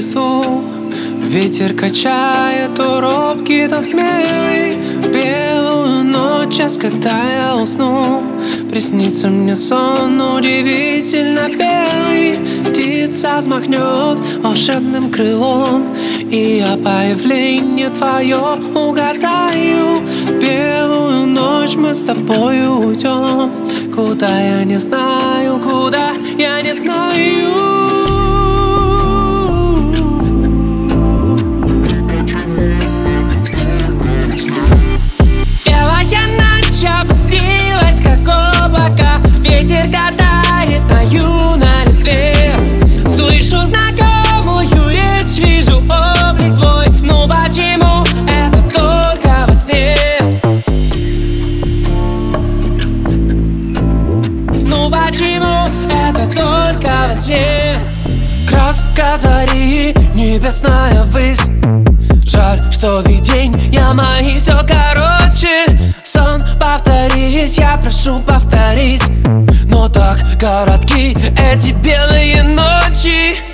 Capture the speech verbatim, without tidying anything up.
лесу. Ветер качает то робкий, то смелый. Белую ночь, час, когда я усну, приснится мне сон удивительно белый. Птица взмахнет волшебным крылом, и я появление твое угадаю. Белую ночь мы с тобою уйдем, куда я не знаю, куда я не знаю. Опустилась, как облако, ветер катает на юной листве. Слышу знакомую речь, вижу облик твой. Ну почему это только во сне? Ну почему это только во сне? Краска зари, небесная высь. Жаль, что виденья мои все короче. Сон, повторись, я прошу, повторись. Но так коротки эти белые ночи.